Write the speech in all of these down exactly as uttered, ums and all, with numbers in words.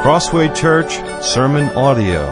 Crossway Church Sermon Audio.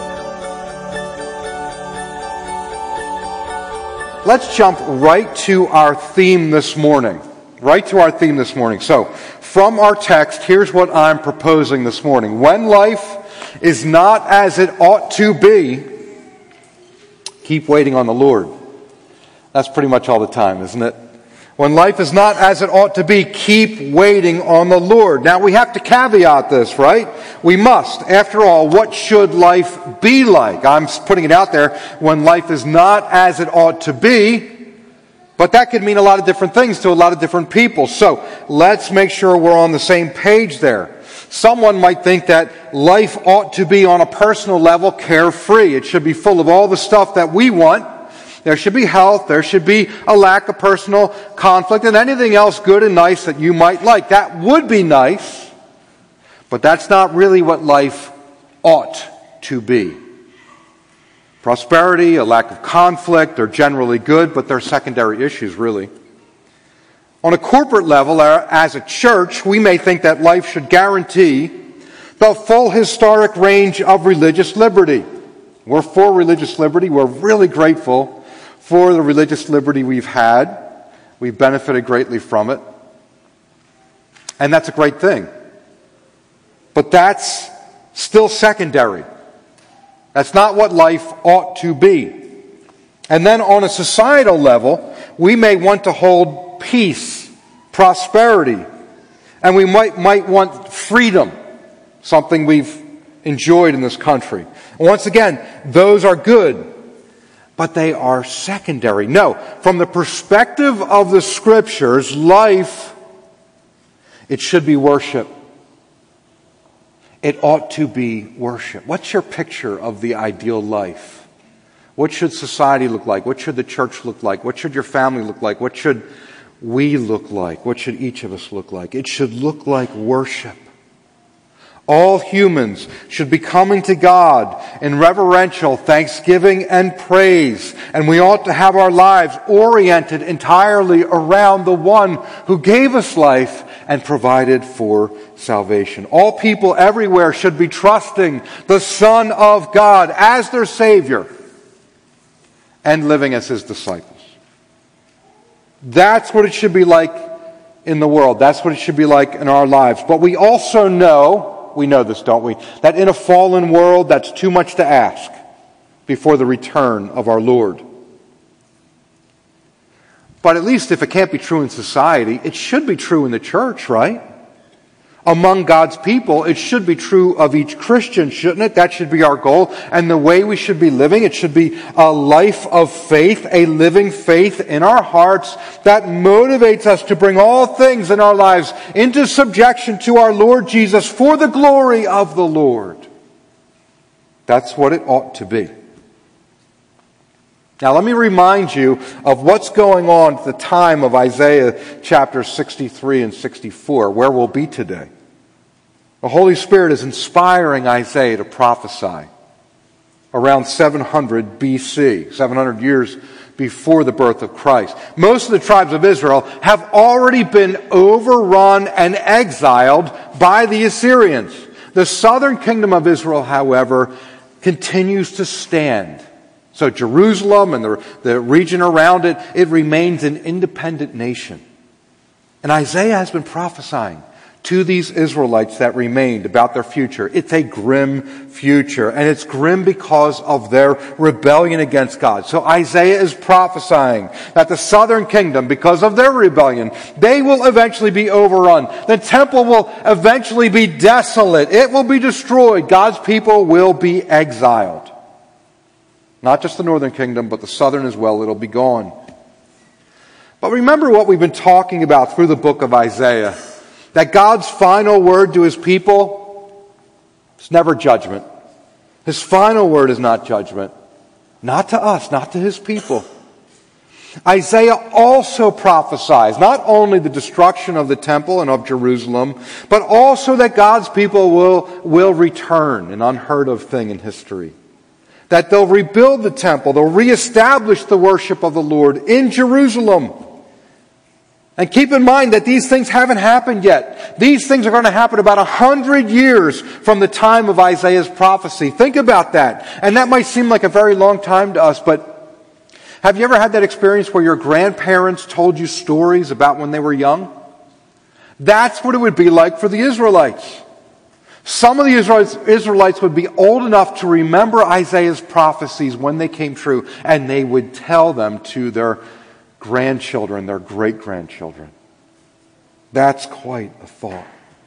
Let's jump right to our theme this morning. Right to our theme this morning. So, from our text, here's what I'm proposing this morning. When life is not as it ought to be, keep waiting on the Lord. That's pretty much all the time, isn't it? When life is not as it ought to be, keep waiting on the Lord. Now, we have to caveat this, right? We must. After all, what should life be like? I'm putting it out there. When life is not as it ought to be, but that could mean a lot of different things to a lot of different people. So, let's make sure we're on the same page there. Someone might think that life ought to be on a personal level carefree. It should be full of all the stuff that we want. There should be health, there should be a lack of personal conflict, and anything else good and nice that you might like. That would be nice, but that's not really what life ought to be. Prosperity, a lack of conflict, are generally good, but they're secondary issues, really. On a corporate level, as a church, we may think that life should guarantee the full historic range of religious liberty. We're for religious liberty. We're really grateful for the religious liberty we've had. We've benefited greatly from it. And that's a great thing. But that's still secondary. That's not what life ought to be. And then on a societal level, we may want to hold peace, prosperity, and we might, might want freedom, something we've enjoyed in this country. And once again, those are good, but they are secondary. No, from the perspective of the Scriptures, life, it should be worship. It ought to be worship. What's your picture of the ideal life? What should society look like? What should the church look like? What should your family look like? What should we look like? What should each of us look like? It should look like worship. All humans should be coming to God in reverential thanksgiving and praise. And we ought to have our lives oriented entirely around the one who gave us life and provided for salvation. All people everywhere should be trusting the Son of God as their Savior and living as His disciples. That's what it should be like in the world. That's what it should be like in our lives. But we also know, we know this, don't we, that in a fallen world, that's too much to ask before the return of our Lord. But at least if it can't be true in society, it should be true in the church, right? Among God's people, it should be true of each Christian, shouldn't it? That should be our goal. And the way we should be living, it should be a life of faith, a living faith in our hearts that motivates us to bring all things in our lives into subjection to our Lord Jesus for the glory of the Lord. That's what it ought to be. Now let me remind you of what's going on at the time of Isaiah chapters sixty-three and sixty-four, where we'll be today. The Holy Spirit is inspiring Isaiah to prophesy around seven hundred B C, seven hundred years before the birth of Christ. Most of the tribes of Israel have already been overrun and exiled by the Assyrians. The southern kingdom of Israel, however, continues to stand. So Jerusalem and the, the region around it, it remains an independent nation. And Isaiah has been prophesying to these Israelites that remained about their future. It's a grim future, and it's grim because of their rebellion against God. So Isaiah is prophesying that the southern kingdom, because of their rebellion, they will eventually be overrun. The temple will eventually be desolate. It will be destroyed. God's people will be exiled. Not just the northern kingdom, but the southern as well. It'll be gone. But remember what we've been talking about through the book of Isaiah. That God's final word to His people is never judgment. His final word is not judgment. Not to us, not to His people. Isaiah also prophesies not only the destruction of the temple and of Jerusalem, but also that God's people will, will return, an unheard of thing in history. That they'll rebuild the temple, they'll reestablish the worship of the Lord in Jerusalem. And keep in mind that these things haven't happened yet. These things are going to happen about a hundred years from the time of Isaiah's prophecy. Think about that. And that might seem like a very long time to us, but have you ever had that experience where your grandparents told you stories about when they were young? That's what it would be like for the Israelites. Some of the Israelites, Israelites would be old enough to remember Isaiah's prophecies when they came true, and they would tell them to their grandchildren, their great-grandchildren. That's quite a thought.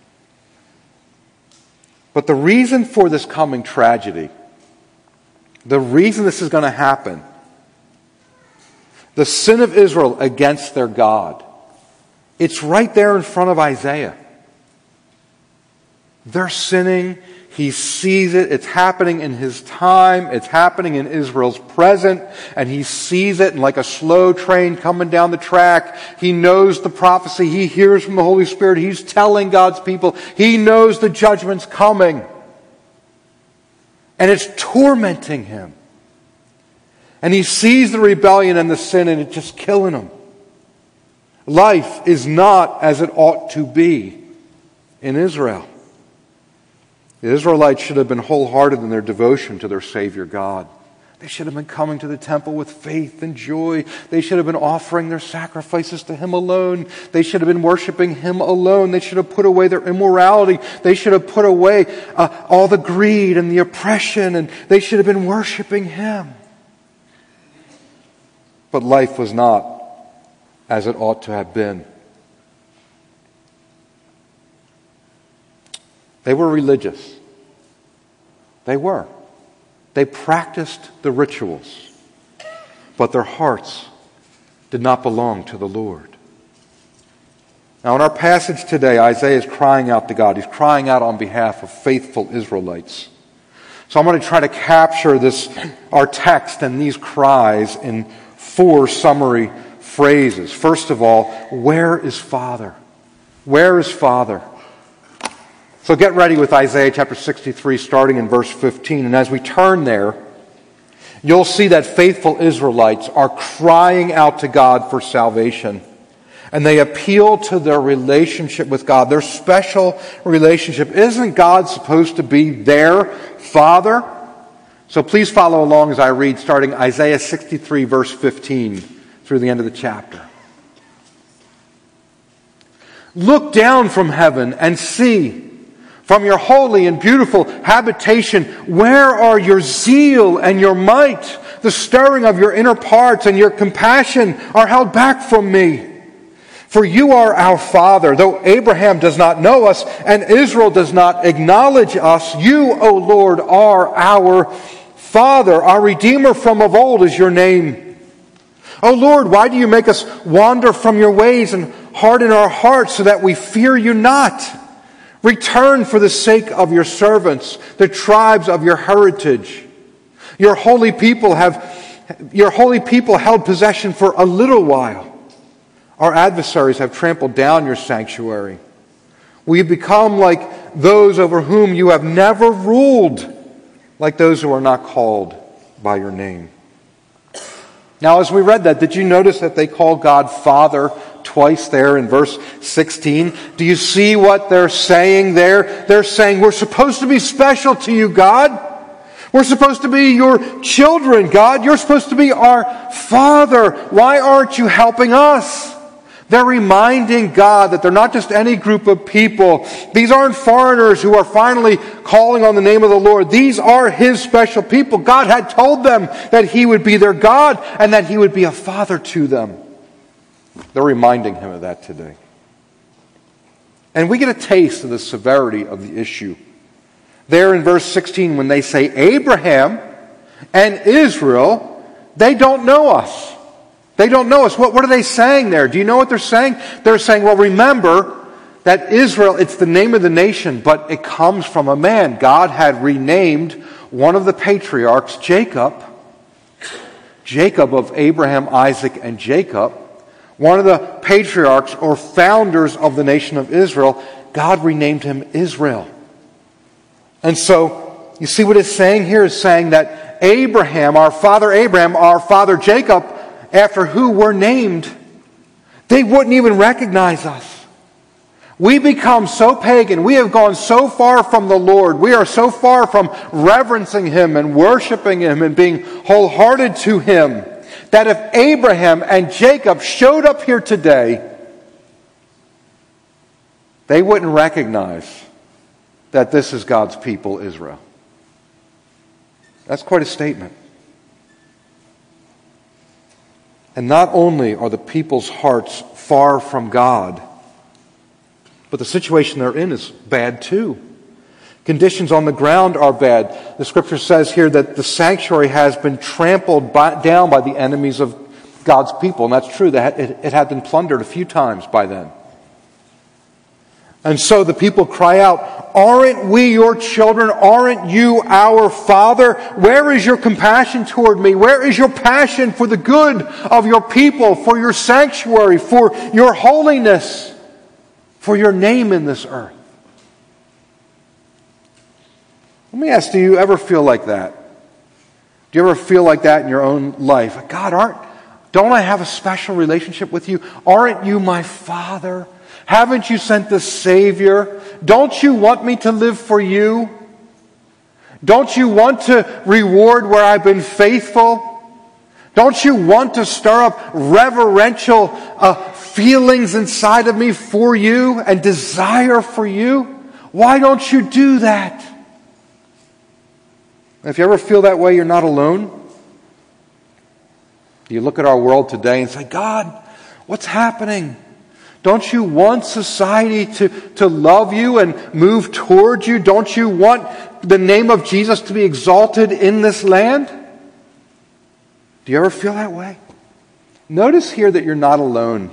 But the reason for this coming tragedy, the reason this is going to happen, the sin of Israel against their God, it's right there in front of Isaiah. They're sinning. He sees it. It's happening in his time. It's happening in Israel's present. And he sees it, and like a slow train coming down the track, he knows the prophecy. He hears from the Holy Spirit. He's telling God's people. He knows the judgment's coming. And it's tormenting him. And he sees the rebellion and the sin, and it's just killing him. Life is not as it ought to be in Israel. The Israelites should have been wholehearted in their devotion to their Savior God. They should have been coming to the temple with faith and joy. They should have been offering their sacrifices to Him alone. They should have been worshiping Him alone. They should have put away their immorality. They should have put away uh, all the greed and the oppression, and they should have been worshiping Him. But life was not as it ought to have been. They were religious. They were. They practiced the rituals, but their hearts did not belong to the Lord. Now in our passage today, Isaiah is crying out to God. He's crying out on behalf of faithful Israelites. So I'm going to try to capture this, our text and these cries in four summary phrases. First of all, where is Father? Where is Father? So get ready with Isaiah chapter sixty-three, starting in verse fifteen. And as we turn there, you'll see that faithful Israelites are crying out to God for salvation. And they appeal to their relationship with God, their special relationship. Isn't God supposed to be their Father? So please follow along as I read, starting Isaiah sixty-three, verse fifteen, through the end of the chapter. Look down from heaven and see. From your holy and beautiful habitation, where are your zeal and your might? The stirring of your inner parts and your compassion are held back from me. For you are our Father, though Abraham does not know us and Israel does not acknowledge us. You, O Lord, are our Father. Our Redeemer from of old is your name. O Lord, why do you make us wander from your ways and harden our hearts so that we fear you not? Return for the sake of your servants, the tribes of your heritage. Your holy people have, your holy people held possession for a little while. Our adversaries have trampled down your sanctuary. We have become like those over whom you have never ruled, like those who are not called by your name. Now, as we read that, did you notice that they call God Father twice there in verse sixteen? Do you see what they're saying there? They're saying, we're supposed to be special to you, God. We're supposed to be your children, God. You're supposed to be our Father. Why aren't you helping us? They're reminding God that they're not just any group of people. These aren't foreigners who are finally calling on the name of the Lord. These are His special people. God had told them that He would be their God and that He would be a Father to them. They're reminding Him of that today. And we get a taste of the severity of the issue. There in verse sixteen, when they say, Abraham and Israel, they don't know us. They don't know us. What, what are they saying there? Do you know what they're saying? They're saying, well, remember that Israel, it's the name of the nation, but it comes from a man. God had renamed one of the patriarchs, Jacob, Jacob of Abraham, Isaac, and Jacob, one of the patriarchs or founders of the nation of Israel. God renamed him Israel. And so, you see what it's saying here? It's saying that Abraham, our father Abraham, our father Jacob, after who we're named, They wouldn't even recognize us. We become so pagan. We have gone so far from the Lord. We are so far from reverencing Him and worshiping Him and being wholehearted to Him that if Abraham and Jacob showed up here today, they wouldn't recognize that this is God's people, Israel. That's quite a statement. And not only are the people's hearts far from God, but the situation they're in is bad too. Conditions on the ground are bad. The scripture says here that the sanctuary has been trampled by, down by the enemies of God's people. And that's true. That it, it had been plundered a few times by then. And so the people cry out, "Aren't we your children? Aren't you our Father? Where is your compassion toward me? Where is your passion for the good of your people, for your sanctuary, for your holiness, for your name in this earth?" Let me ask, do you ever feel like that? Do you ever feel like that in your own life? God, aren't, don't I have a special relationship with you? Aren't you my Father? Haven't you sent the Savior? Don't you want me to live for you? Don't you want to reward where I've been faithful? Don't you want to stir up reverential uh, feelings inside of me for you and desire for you? Why don't you do that? If you ever feel that way, you're not alone. You look at our world today and say, God, what's happening? Don't you want society to, to love you and move towards you? Don't you want the name of Jesus to be exalted in this land? Do you ever feel that way? Notice here that you're not alone.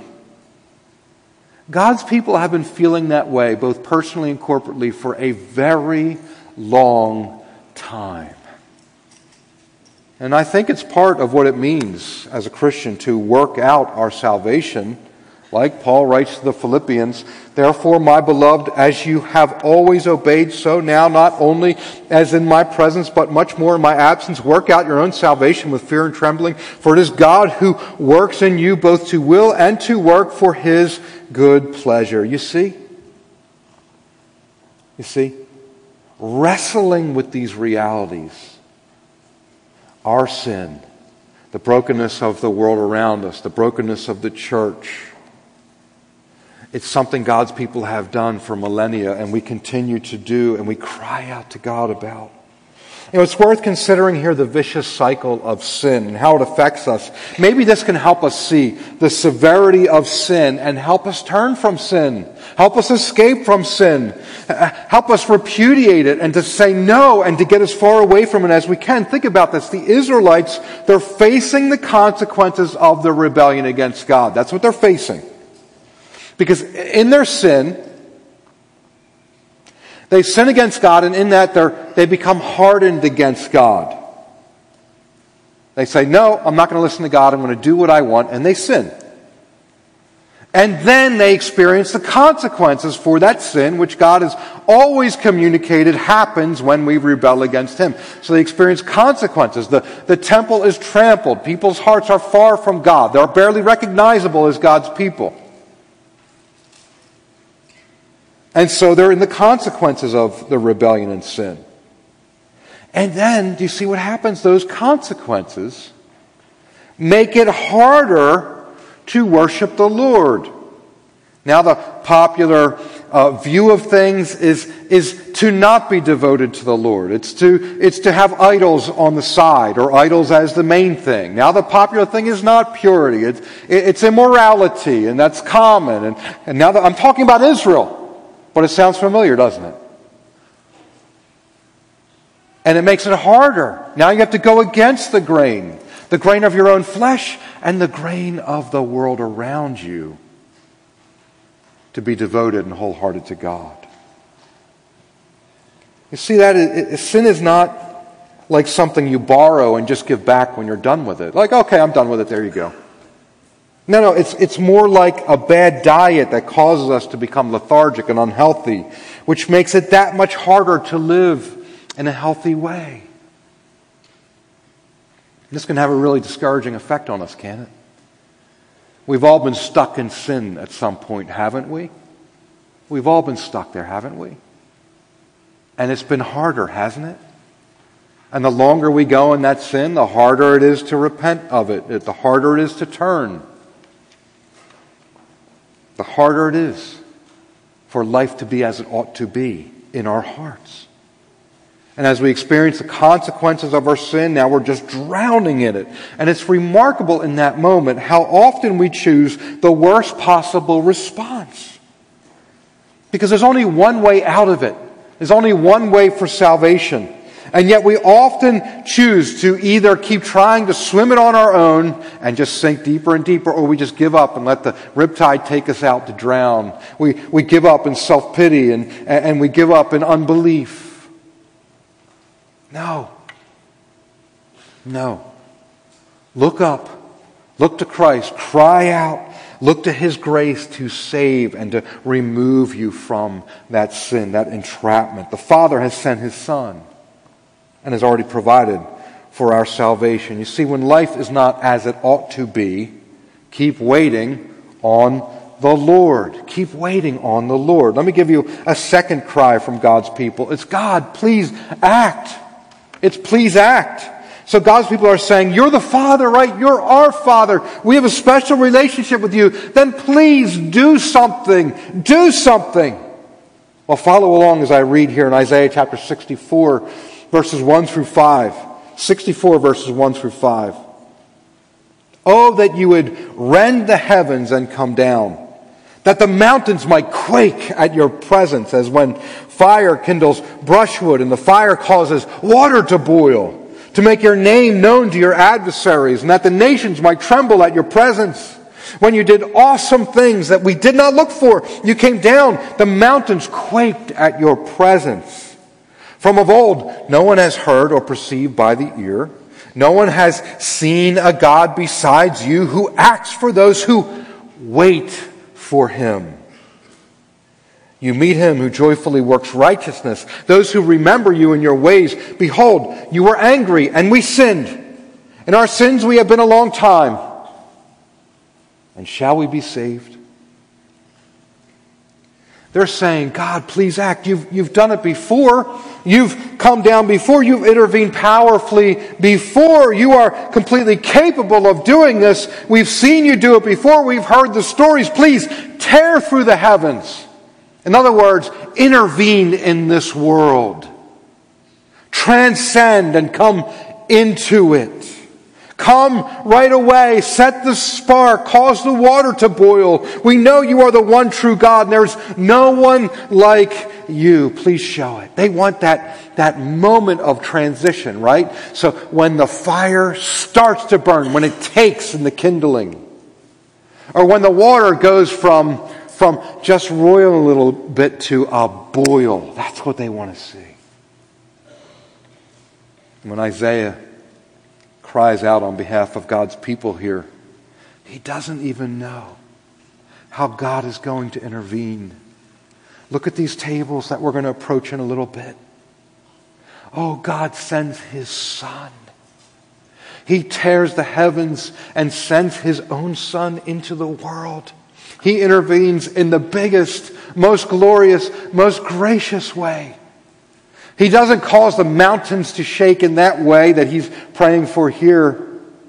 God's people have been feeling that way, both personally and corporately, for a very long time. And I think it's part of what it means as a Christian to work out our salvation. Like Paul writes to the Philippians, "Therefore, my beloved, as you have always obeyed, so now, not only as in my presence, but much more in my absence, work out your own salvation with fear and trembling. For it is God who works in you both to will and to work for His good pleasure." You see? You see? Wrestling with these realities. Our sin, the brokenness of the world around us, the brokenness of the church. It's something God's people have done for millennia, and we continue to do, and we cry out to God about. You know, it's worth considering here the vicious cycle of sin and how it affects us. Maybe this can help us see the severity of sin and help us turn from sin. Help us escape from sin. Help us repudiate it and to say no and to get as far away from it as we can. Think about this. The Israelites, they're facing the consequences of the rebellion against God. That's what they're facing. Because in their sin, they sin against God, and in that they're, they become hardened against God. They say, no, I'm not going to listen to God, I'm going to do what I want, and they sin. And then they experience the consequences for that sin, which God has always communicated happens when we rebel against Him. So they experience consequences. The, the temple is trampled. People's hearts are far from God. They're barely recognizable as God's people. And so they're in the consequences of the rebellion and sin. And then, do you see what happens? Those consequences make it harder to worship the Lord. Now the popular uh, view of things is, is to not be devoted to the Lord. It's to, it's to have idols on the side, or idols as the main thing. Now the popular thing is not purity. It's, it's immorality, and that's common. And, and now that I'm talking about Israel. But it sounds familiar, doesn't it? And it makes it harder. Now you have to go against the grain. The grain of your own flesh and the grain of the world around you. To be devoted and wholehearted to God. You see that? It, it, sin is not like something you borrow and just give back when you're done with it. Like, okay, I'm done with it, there you go. No, no, it's, it's more like a bad diet that causes us to become lethargic and unhealthy, which makes it that much harder to live in a healthy way. This can have a really discouraging effect on us, can it? We've all been stuck in sin at some point, haven't we? We've all been stuck there, haven't we? And it's been harder, hasn't it? And the longer we go in that sin, the harder it is to repent of it. The harder it is to turn. The harder it is for life to be as it ought to be in our hearts. And as we experience the consequences of our sin, now we're just drowning in it. And it's remarkable in that moment how often we choose the worst possible response. Because there's only one way out of it. There's only one way for salvation. And yet we often choose to either keep trying to swim it on our own and just sink deeper and deeper, or we just give up and let the riptide take us out to drown. We, we give up in self-pity and, and we give up in unbelief. No. No. Look up. Look to Christ. Cry out. Look to His grace to save and to remove you from that sin, that entrapment. The Father has sent His Son and has already provided for our salvation. You see, when life is not as it ought to be, keep waiting on the Lord. Keep waiting on the Lord. Let me give you a second cry from God's people. It's, God, please act. It's please act. So God's people are saying, you're the Father, right? You're our Father. We have a special relationship with you. Then please do something. Do something. Well, follow along as I read here in Isaiah chapter sixty-four, verses one through five. sixty-four verses one through five. Oh, that you would rend the heavens and come down, that the mountains might quake at your presence, as when fire kindles brushwood and the fire causes water to boil, to make your name known to your adversaries, and that the nations might tremble at your presence. When you did awesome things that we did not look for, you came down, the mountains quaked at your presence. From of old, no one has heard or perceived by the ear. No one has seen a God besides you who acts for those who wait for Him. You meet Him who joyfully works righteousness, those who remember you in your ways. Behold, you were angry and we sinned. In our sins we have been a long time. And shall we be saved? They're saying, God, please act. You've, you've done it before. You've come down before. You've intervened powerfully before. You are completely capable of doing this. We've seen you do it before. We've heard the stories. Please tear through the heavens. In other words, intervene in this world. Transcend and come into it. Come right away. Set the spark. Cause the water to boil. We know you are the one true God, and there's no one like you. Please show it. They want that, that moment of transition, right? So when the fire starts to burn, when it takes in the kindling, or when the water goes from, from just roil a little bit to a boil, that's what they want to see. When Isaiah cries out on behalf of God's people here, he doesn't even know how God is going to intervene. Look at these tables that we're going to approach in a little bit. Oh, God sends His Son. He tears the heavens and sends His own Son into the world. He intervenes in the biggest, most glorious, most gracious way. He doesn't cause the mountains to shake in that way that He's praying for here.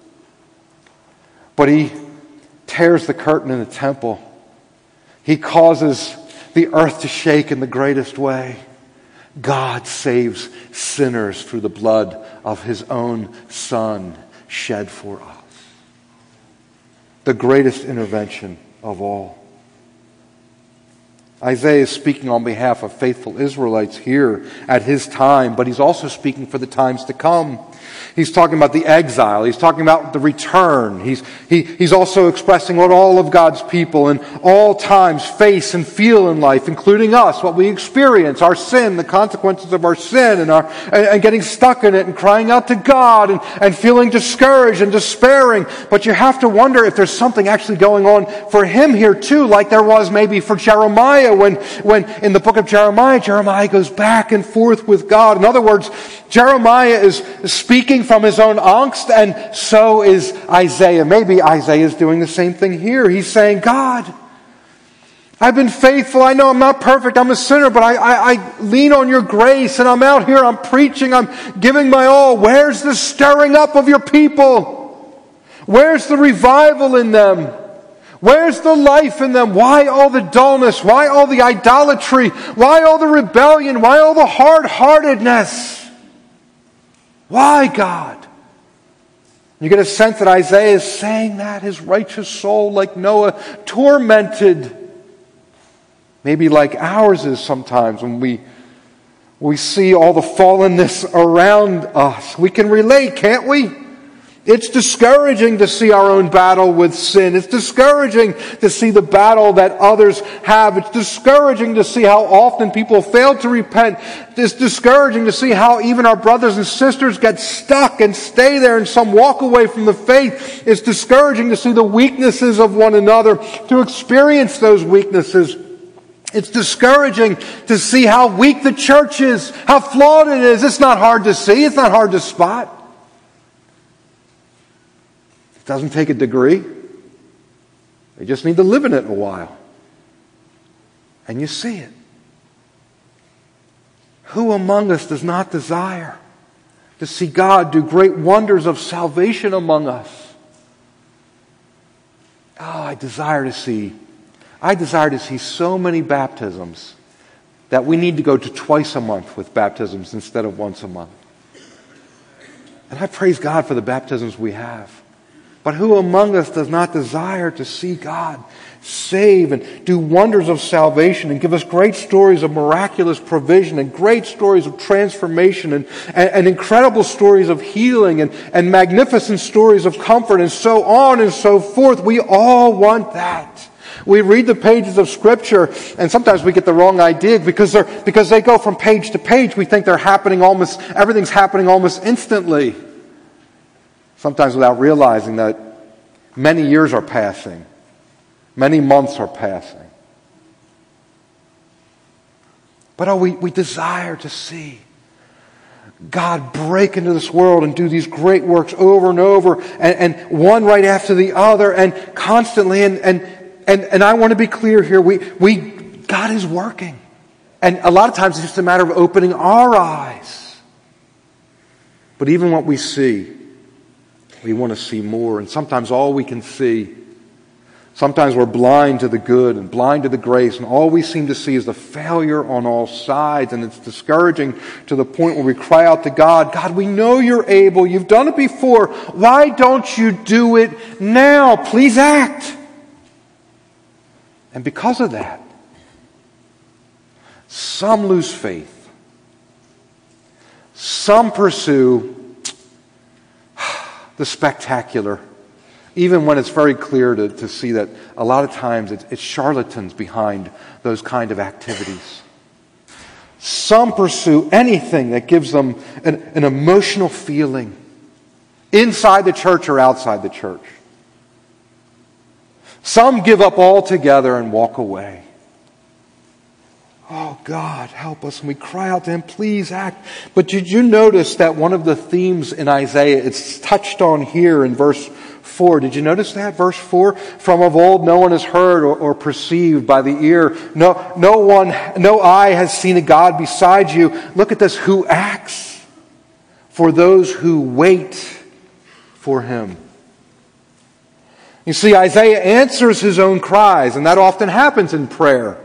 But He tears the curtain in the temple. He causes the earth to shake in the greatest way. God saves sinners through the blood of His own Son shed for us. The greatest intervention of all. Isaiah is speaking on behalf of faithful Israelites here at his time, but he's also speaking for the times to come. He's talking about the exile. He's talking about the return. He's, he, he's also expressing what all of God's people in all times face and feel in life, including us, what we experience, our sin, the consequences of our sin, and, our, and, and getting stuck in it and crying out to God and, and feeling discouraged and despairing. But you have to wonder if there's something actually going on for him here too, like there was maybe for Jeremiah when, when in the book of Jeremiah, Jeremiah goes back and forth with God. In other words, Jeremiah is speaking speaking from his own angst, and so is Isaiah. Maybe Isaiah is doing the same thing here. He's saying, God, I've been faithful. I know I'm not perfect. I'm a sinner, but I, I, I lean on your grace, and I'm out here, I'm preaching, I'm giving my all. Where's the stirring up of your people? Where's the revival in them? Where's the life in them? Why all the dullness? Why all the idolatry? Why all the rebellion? Why all the hard-heartedness? Why, God? You get a sense that Isaiah is saying that, his righteous soul, like Noah, tormented. Maybe like ours is sometimes when we, we see all the fallenness around us. We can relate, can't we? It's discouraging to see our own battle with sin. It's discouraging to see the battle that others have. It's discouraging to see how often people fail to repent. It's discouraging to see how even our brothers and sisters get stuck and stay there and some walk away from the faith. It's discouraging to see the weaknesses of one another, to experience those weaknesses. It's discouraging to see how weak the church is, how flawed it is. It's not hard to see. It's not hard to spot. It doesn't take a degree. You just need to live in it a while. And you see it. Who among us does not desire to see God do great wonders of salvation among us? Oh, I desire to see I desire to see so many baptisms that we need to go to twice a month with baptisms instead of once a month. And I praise God for the baptisms we have. But who among us does not desire to see God save and do wonders of salvation and give us great stories of miraculous provision and great stories of transformation and, and, and incredible stories of healing and, and magnificent stories of comfort and so on and so forth? We all want that. We read the pages of Scripture, and sometimes we get the wrong idea because they're because they go from page to page. We think they're happening almost, everything's happening almost instantly. Sometimes without realizing that many years are passing, many months are passing. But oh, we, we desire to see God break into this world and do these great works over and over, and, and one right after the other, and constantly, and and And, and I want to be clear here. We, we, God is working. And a lot of times it's just a matter of opening our eyes. But even what we see, we want to see more. And sometimes all we can see, sometimes we're blind to the good and blind to the grace. And all we seem to see is the failure on all sides. And it's discouraging to the point where we cry out to God, God, we know you're able. You've done it before. Why don't you do it now? Please act. And because of that, some lose faith. Some pursue the spectacular, even when it's very clear to, to see that a lot of times it's, it's charlatans behind those kind of activities. Some pursue anything that gives them an, an emotional feeling, inside the church or outside the church. Some give up altogether and walk away. Oh, God, help us. And we cry out to Him, please act. But did you notice that one of the themes in Isaiah, it's touched on here in verse four. Did you notice that? Verse four, from of old no one has heard or, or perceived by the ear. No, no one, no eye has seen a God beside you. Look at this, who acts for those who wait for Him. You see, Isaiah answers his own cries, and that often happens in prayer.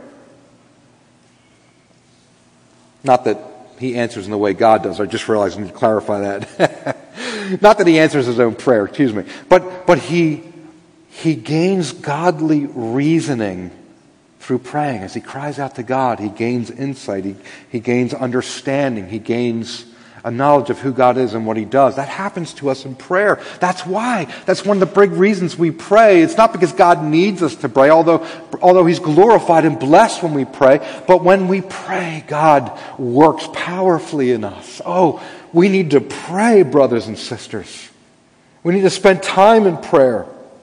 Not that he answers in the way God does. I just realized I need to clarify that. Not that he answers his own prayer, excuse me. But, but he, he gains godly reasoning through praying. As he cries out to God, he gains insight. He, he gains understanding. He gains a knowledge of who God is and what He does. That happens to us in prayer. That's why. That's one of the big reasons we pray. It's not because God needs us to pray, although, although He's glorified and blessed when we pray. But when we pray, God works powerfully in us. Oh, we need to pray, brothers and sisters. We need to spend time in prayer.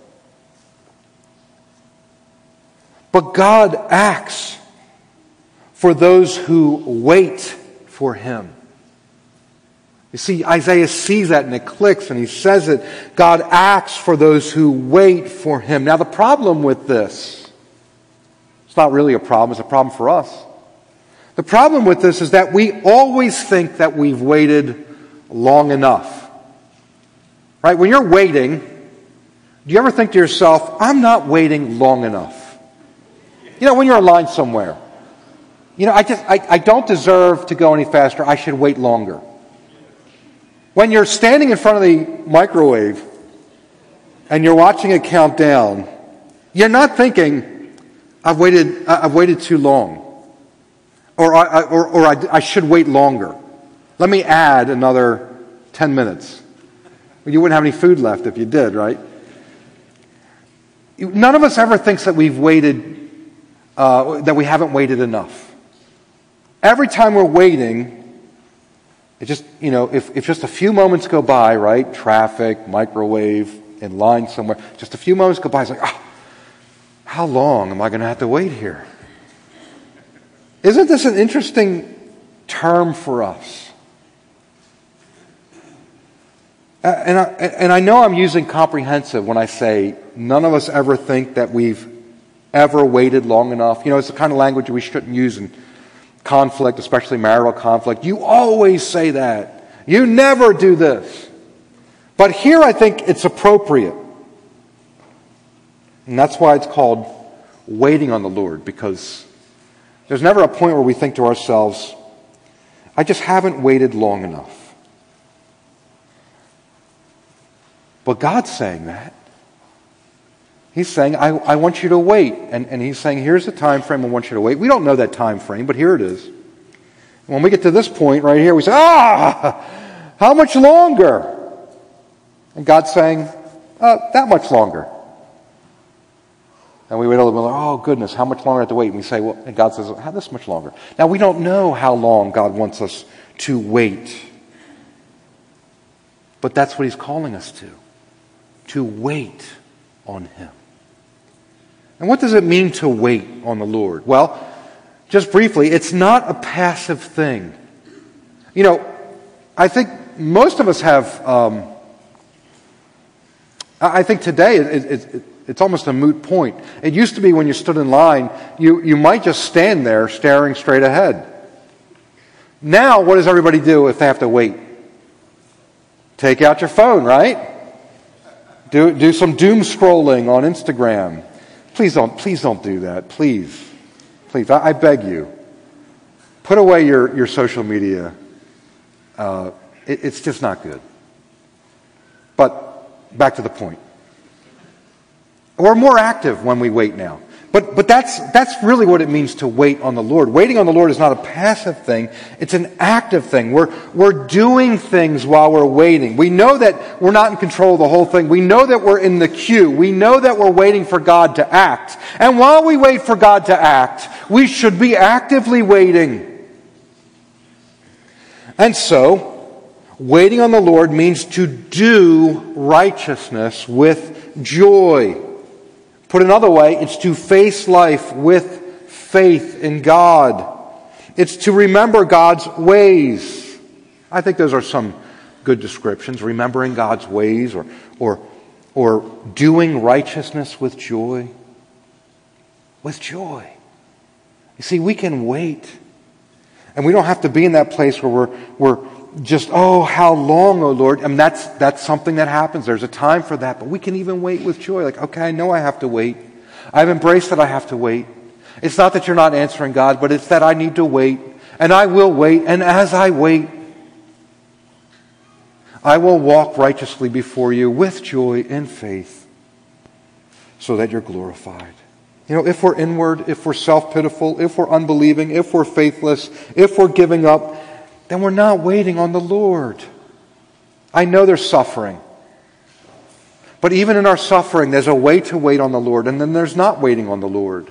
But God acts for those who wait for Him. You see, Isaiah sees that and it clicks and he says it. God acts for those who wait for him. Now the problem with this, it's not really a problem, it's a problem for us. The problem with this is that we always think that we've waited long enough. Right? When you're waiting, do you ever think to yourself, I'm not waiting long enough? You know, when you're in line somewhere, you know, I just, I, I don't deserve to go any faster, I should wait longer. When you're standing in front of the microwave and you're watching it count down, you're not thinking, I've waited, I've waited too long. Or, I, or, or I, I should wait longer. Let me add another ten minutes. You wouldn't have any food left if you did, right? None of us ever thinks that we've waited, uh, that we haven't waited enough. Every time we're waiting, it just, you know, if, if just a few moments go by, right? Traffic, microwave, in line somewhere, just a few moments go by, it's like, oh, how long am I going to have to wait here? Isn't this an interesting term for us? Uh, and, I, and I know I'm using comprehensive when I say none of us ever think that we've ever waited long enough. You know, it's the kind of language we shouldn't use in conflict, especially marital conflict. You always say that. You never do this. But here I think it's appropriate. And that's why it's called waiting on the Lord, because there's never a point where we think to ourselves, I just haven't waited long enough. But God's saying that. He's saying, I, I want you to wait. And, and he's saying, here's the time frame I want you to wait. We don't know that time frame, but here it is. When we get to this point right here, we say, ah, how much longer? And God's saying, uh, that much longer. And we wait a little bit, oh goodness, how much longer do I have to wait? And we say, well, and God says, how this much longer? Now we don't know how long God wants us to wait. But that's what he's calling us to. To wait on him. And what does it mean to wait on the Lord? Well, just briefly, it's not a passive thing. You know, I think most of us have, um, I think today it, it, it, it's almost a moot point. It used to be when you stood in line, you, you might just stand there staring straight ahead. Now, what does everybody do if they have to wait? Take out your phone, right? Do, do some doom scrolling on Instagram. Please don't, please don't do that. Please. Please, I, I beg you. Put away your, your social media. Uh, it, it's just not good. But back to the point. We're more active when we wait now. But, but that's, that's really what it means to wait on the Lord. Waiting on the Lord is not a passive thing. It's an active thing. We're, we're doing things while we're waiting. We know that we're not in control of the whole thing. We know that we're in the queue. We know that we're waiting for God to act. And while we wait for God to act, we should be actively waiting. And so, waiting on the Lord means to do righteousness with joy. Put another way, it's to face life with faith in God. It's to remember God's ways. I think those are some good descriptions. Remembering God's ways, or, or, or doing righteousness with joy. With joy. You see, we can wait. And we don't have to be in that place where we're, we're just, oh, how long, oh Lord. I mean, that's, that's something that happens. There's a time for that. But we can even wait with joy. Like, okay, I know I have to wait. I've embraced that I have to wait. It's not that you're not answering God, but it's that I need to wait. And I will wait. And as I wait, I will walk righteously before you with joy and faith so that you're glorified. You know, if we're inward, if we're self-pitiful, if we're unbelieving, if we're faithless, if we're giving up, then we're not waiting on the Lord. I know there's suffering. But even in our suffering, there's a way to wait on the Lord, and then there's not waiting on the Lord.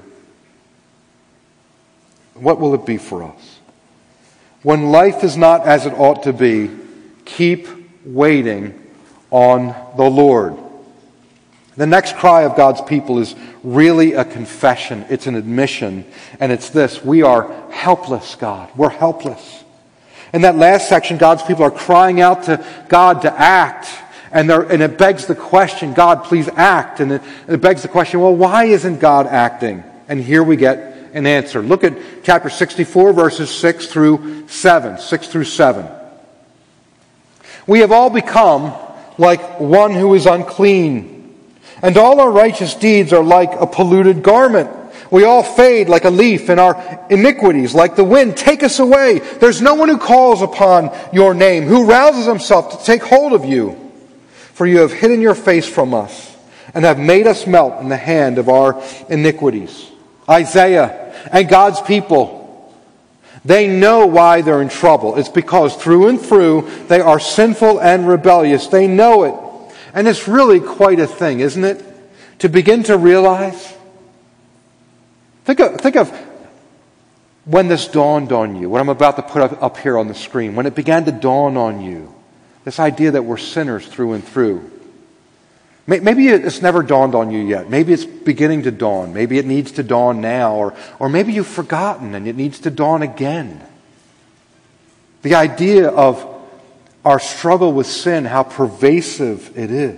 What will it be for us? When life is not as it ought to be, keep waiting on the Lord. The next cry of God's people is really a confession. It's an admission, and it's this: we are helpless, God. We're helpless. In that last section, God's people are crying out to God to act. And, and it begs the question, God, please act. And it, it begs the question, well, why isn't God acting? And here we get an answer. Look at chapter sixty-four, verses six through seven. six through seven. We have all become like one who is unclean, and all our righteous deeds are like a polluted garment. We all fade like a leaf, and our iniquities, like the wind, take us away. There's no one who calls upon your name, who rouses himself to take hold of you. For you have hidden your face from us, and have made us melt in the hand of our iniquities. Isaiah and God's people, they know why they're in trouble. It's because through and through they are sinful and rebellious. They know it. And it's really quite a thing, isn't it? To begin to realize. Think of, think of when this dawned on you, what I'm about to put up, up here on the screen, when it began to dawn on you. This idea that we're sinners through and through. Maybe it's never dawned on you yet. Maybe it's beginning to dawn. Maybe it needs to dawn now. Or, or maybe you've forgotten and it needs to dawn again. The idea of our struggle with sin, how pervasive it is.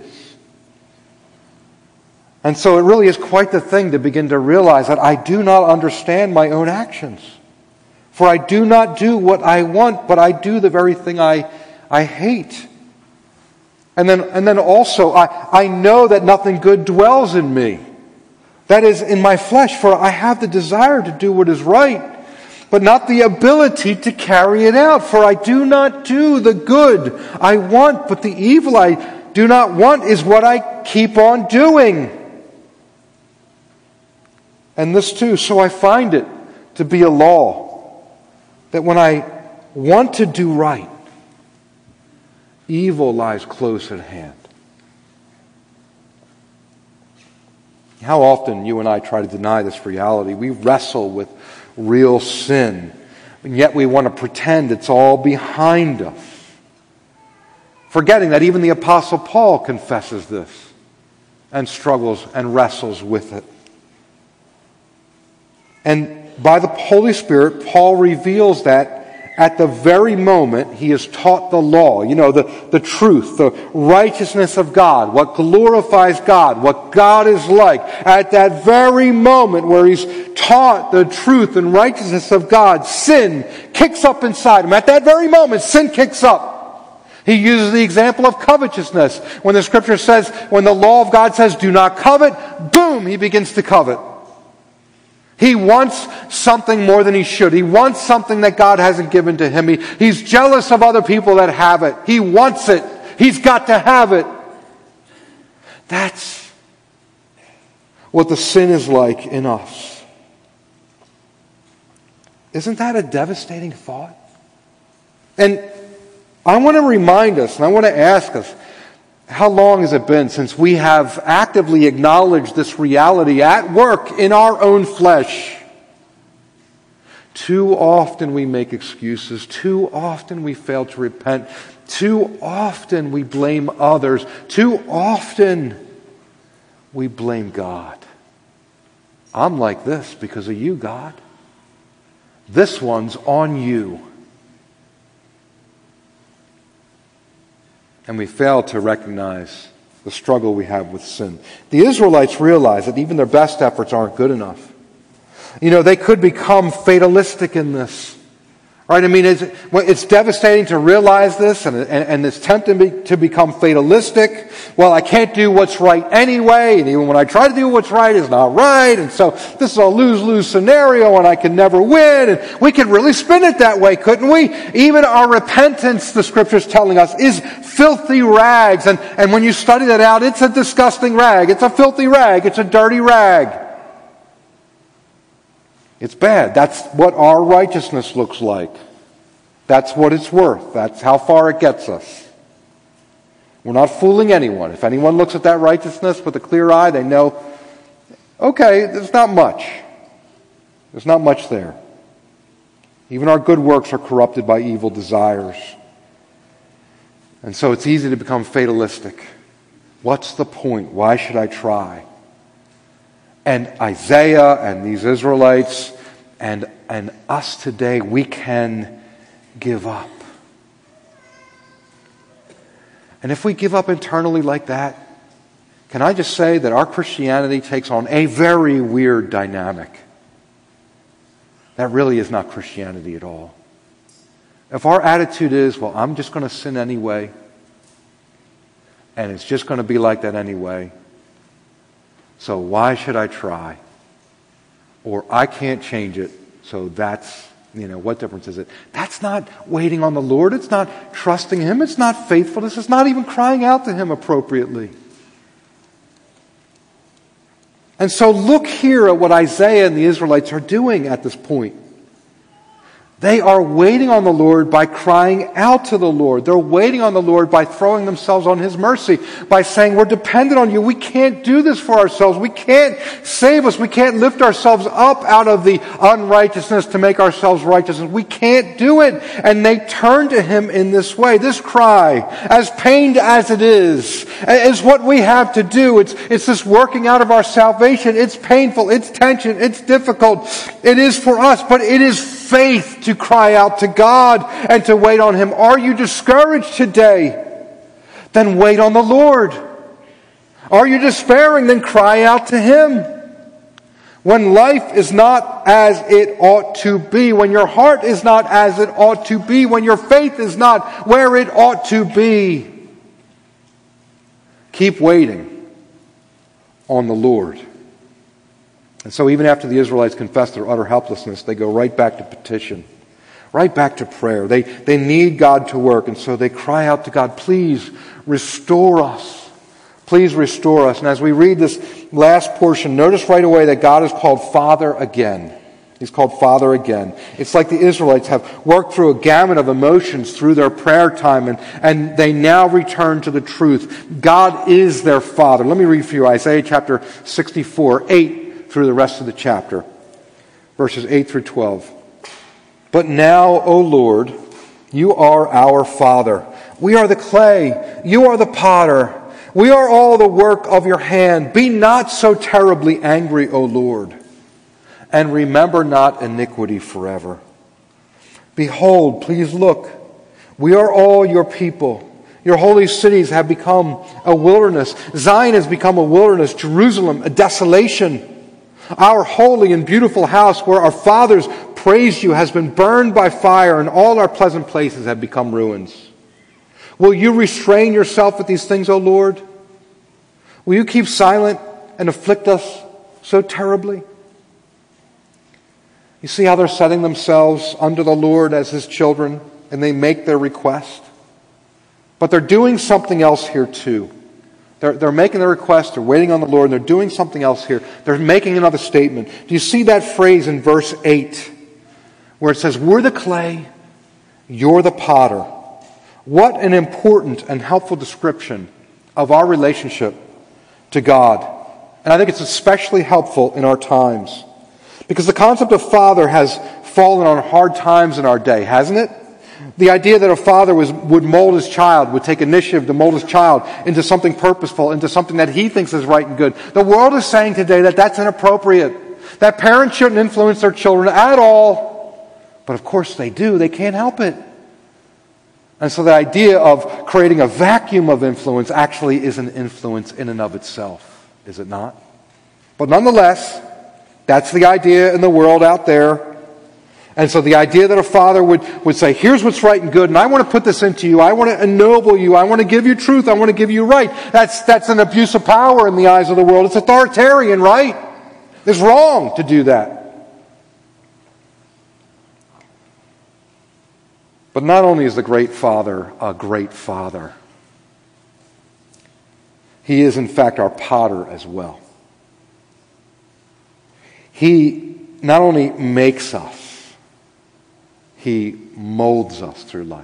And so it really is quite the thing to begin to realize that I do not understand my own actions. For I do not do what I want, but I do the very thing I I hate. And then, and then also, I, I know that nothing good dwells in me. That is, in my flesh, for I have the desire to do what is right, but not the ability to carry it out. For I do not do the good I want, but the evil I do not want is what I keep on doing. And this too, so I find it to be a law, that when I want to do right, evil lies close at hand. How often you and I try to deny this reality. We wrestle with real sin, and yet we want to pretend it's all behind us. Forgetting that even the Apostle Paul confesses this and struggles and wrestles with it. And by the Holy Spirit, Paul reveals that at the very moment he is taught the law, you know, the, the truth, the righteousness of God, what glorifies God, what God is like. At that very moment where he's taught the truth and righteousness of God, sin kicks up inside him. At that very moment, sin kicks up. He uses the example of covetousness. When the scripture says, when the law of God says, do not covet, boom, he begins to covet. He wants something more than he should. He wants something that God hasn't given to him. He, he's jealous of other people that have it. He wants it. He's got to have it. That's what the sin is like in us. Isn't that a devastating thought? And I want to remind us, and I want to ask us, how long has it been since we have actively acknowledged this reality at work in our own flesh? Too often we make excuses. Too often we fail to repent. Too often we blame others. Too often we blame God. I'm like this because of you, God. This one's on you. And we fail to recognize the struggle we have with sin. The Israelites realize that even their best efforts aren't good enough. You know, they could become fatalistic in this. Right? I mean, it's, it's devastating to realize this, and, and, and it's tempting to become fatalistic. Well, I can't do what's right anyway, and even when I try to do what's right, it's not right, and so this is a lose-lose scenario, and I can never win. And we could really spin it that way, couldn't we? Even our repentance, the Scripture's telling us, is filthy rags. And, and when you study that out, it's a disgusting rag. It's a filthy rag. It's a dirty rag. It's bad. That's what our righteousness looks like. That's what it's worth. That's how far it gets us. We're not fooling anyone. If anyone looks at that righteousness with a clear eye, they know, okay, there's not much. There's not much there. Even our good works are corrupted by evil desires. And so it's easy to become fatalistic. What's the point? Why should I try? And Isaiah and these Israelites and, and us today, we can give up. And if we give up internally like that, can I just say that our Christianity takes on a very weird dynamic? That really is not Christianity at all. If our attitude is, well, I'm just going to sin anyway, and it's just going to be like that anyway, so why should I try? Or I can't change it, so that's, you know, what difference is it? That's not waiting on the Lord. It's not trusting Him. It's not faithfulness. It's not even crying out to Him appropriately. And so look here at what Isaiah and the Israelites are doing at this point. They are waiting on the Lord by crying out to the Lord. They're waiting on the Lord by throwing themselves on His mercy, by saying, we're dependent on You. We can't do this for ourselves. We can't save us. We can't lift ourselves up out of the unrighteousness to make ourselves righteous. We can't do it. And they turn to Him in this way. This cry, as pained as it is, is what we have to do. It's, it's this working out of our salvation. It's painful. It's tension. It's difficult. It is for us, but it is faith to cry out to God and to wait on Him. Are you discouraged today? Then wait on the Lord. Are you despairing? Then cry out to Him. When life is not as it ought to be, when your heart is not as it ought to be, when your faith is not where it ought to be, keep waiting on the Lord. And so even after the Israelites confess their utter helplessness, they go right back to petition, right back to prayer. They, they need God to work, and so they cry out to God, please restore us. Please restore us. And as we read this last portion, notice right away that God is called Father again. He's called Father again. It's like the Israelites have worked through a gamut of emotions through their prayer time, and, and they now return to the truth. God is their Father. Let me read for you Isaiah chapter sixty-four, eight. Through the rest of the chapter, verses eight through twelve. But now, O Lord, You are our Father. We are the clay. You are the potter. We are all the work of Your hand. Be not so terribly angry, O Lord, and remember not iniquity forever. Behold, please look, we are all Your people. Your holy cities have become a wilderness. Zion has become a wilderness. Jerusalem, a desolation. Our holy and beautiful house where our fathers praised You has been burned by fire, and all our pleasant places have become ruins. Will You restrain Yourself at these things, O Lord? Will You keep silent and afflict us so terribly? You see how they're setting themselves under the Lord as His children, and they make their request? But they're doing something else here too. They're, they're making their request, they're waiting on the Lord, and they're doing something else here. They're making another statement. Do you see that phrase in verse eight where it says, we're the clay, You're the potter? What an important and helpful description of our relationship to God. And I think it's especially helpful in our times, because the concept of father has fallen on hard times in our day, hasn't it? The idea that a father was, would mold his child, would take initiative to mold his child into something purposeful, into something that he thinks is right and good. The world is saying today that that's inappropriate, that parents shouldn't influence their children at all. But of course they do. They can't help it. And so the idea of creating a vacuum of influence actually is an influence in and of itself, is it not? But nonetheless, that's the idea in the world out there. And so the idea that a father would, would say, here's what's right and good, and I want to put this into you. I want to ennoble you. I want to give you truth. I want to give you right. That's, that's an abuse of power in the eyes of the world. It's authoritarian, right? It's wrong to do that. But not only is the great Father a great Father, He is in fact our potter as well. He not only makes us, He molds us through life.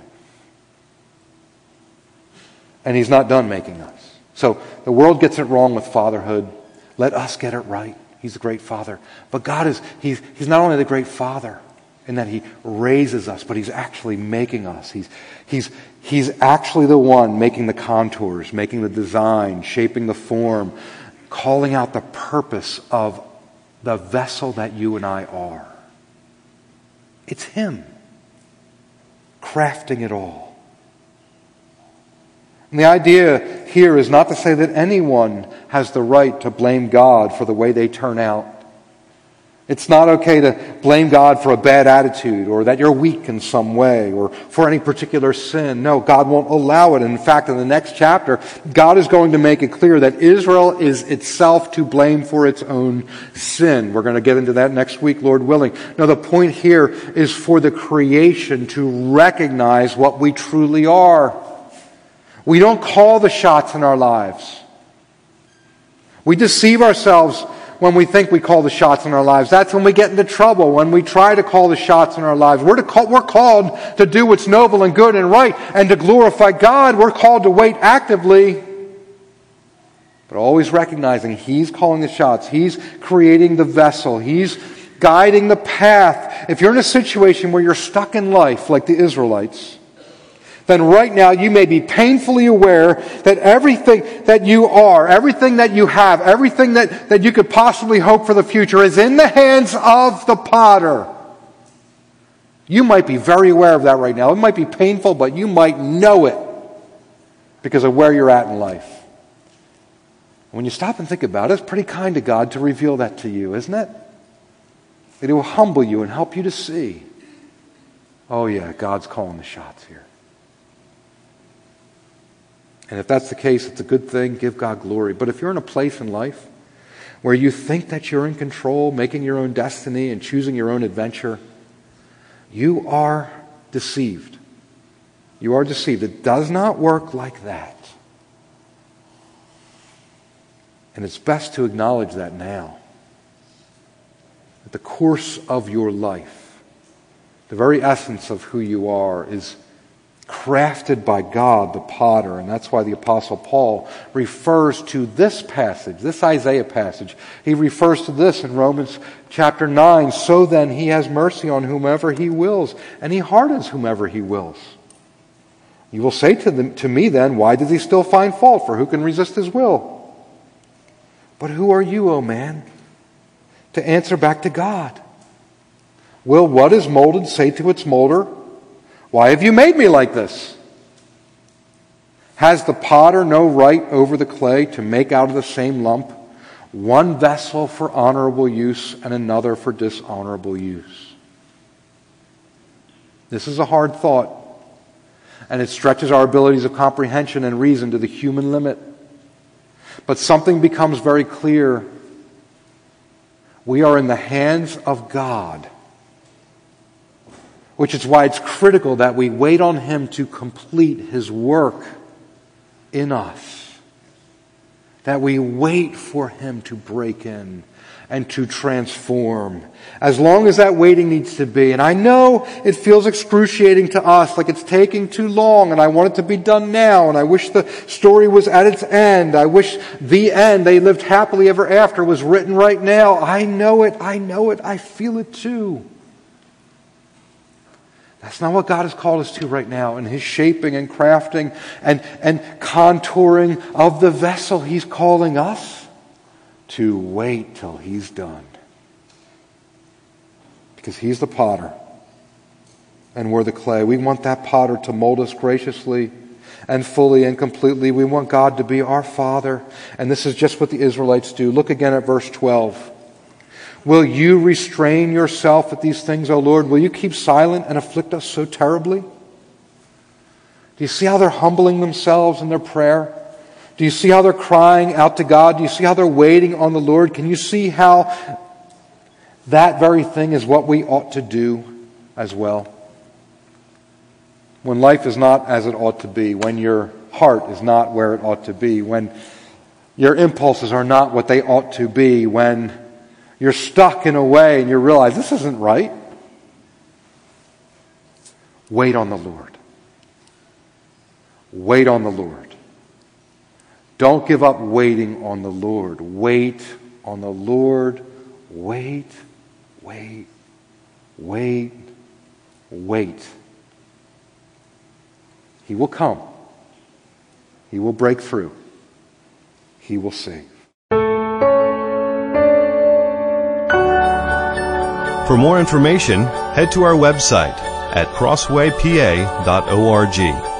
And He's not done making us. So the world gets it wrong with fatherhood. Let us get it right. He's the great Father. But God is, He's, he's not only the great Father in that He raises us, but He's actually making us. He's, he's, he's actually the one making the contours, making the design, shaping the form, calling out the purpose of the vessel that you and I are. It's Him crafting it all. And the idea here is not to say that anyone has the right to blame God for the way they turn out. It's not okay to blame God for a bad attitude or that you're weak in some way or for any particular sin. No, God won't allow it. In fact, in the next chapter, God is going to make it clear that Israel is itself to blame for its own sin. We're going to get into that next week, Lord willing. Now, the point here is for the creation to recognize what we truly are. We don't call the shots in our lives. We deceive ourselves when we think we call the shots in our lives. That's when we get into trouble, when we try to call the shots in our lives. We're, to call, we're called to do what's noble and good and right and to glorify God. We're called to wait actively, but always recognizing He's calling the shots. He's creating the vessel. He's guiding the path. If you're in a situation where you're stuck in life like the Israelites, then right now you may be painfully aware that everything that you are, everything that you have, everything that, that you could possibly hope for the future is in the hands of the potter. You might be very aware of that right now. It might be painful, but you might know it because of where you're at in life. When you stop and think about it, it's pretty kind of God to reveal that to you, isn't it? That He will humble you and help you to see, oh yeah, God's calling the shots here. And if that's the case, it's a good thing. Give God glory. But if you're in a place in life where you think that you're in control, making your own destiny and choosing your own adventure, you are deceived. You are deceived. It does not work like that. And it's best to acknowledge that now. That the course of your life, the very essence of who you are, is crafted by God, the potter. And that's why the Apostle Paul refers to this passage, this Isaiah passage. He refers to this in Romans chapter nine. So then He has mercy on whomever He wills, and He hardens whomever He wills. You will say to, them, to me then, why does He still find fault? For who can resist His will? But who are you, O man, to answer back to God? Will what is molded say to its molder, why have you made me like this? Has the potter no right over the clay to make out of the same lump one vessel for honorable use and another for dishonorable use? This is a hard thought, and it stretches our abilities of comprehension and reason to the human limit. But something becomes very clear. We are in the hands of God, which is why it's critical that we wait on Him to complete His work in us. That we wait for Him to break in and to transform. As long as that waiting needs to be. And I know it feels excruciating to us, like it's taking too long, and I want it to be done now, and I wish the story was at its end. I wish the end, they lived happily ever after, was written right now. I know it, I know it, I feel it too. That's not what God has called us to right now in His shaping and crafting and, and contouring of the vessel. He's calling us to wait till He's done. Because He's the potter and we're the clay. We want that potter to mold us graciously and fully and completely. We want God to be our Father. And this is just what the Israelites do. Look again at verse twelve. Will you restrain yourself at these things, O Lord? Will you keep silent and afflict us so terribly? Do you see how they're humbling themselves in their prayer? Do you see how they're crying out to God? Do you see how they're waiting on the Lord? Can you see how that very thing is what we ought to do as well? When life is not as it ought to be, when your heart is not where it ought to be, when your impulses are not what they ought to be, when you're stuck in a way and you realize this isn't right. Wait on the Lord. Wait on the Lord. Don't give up waiting on the Lord. Wait on the Lord. Wait, wait, wait, wait. He will come. He will break through. He will save. For more information, head to our website at crossway p a dot org.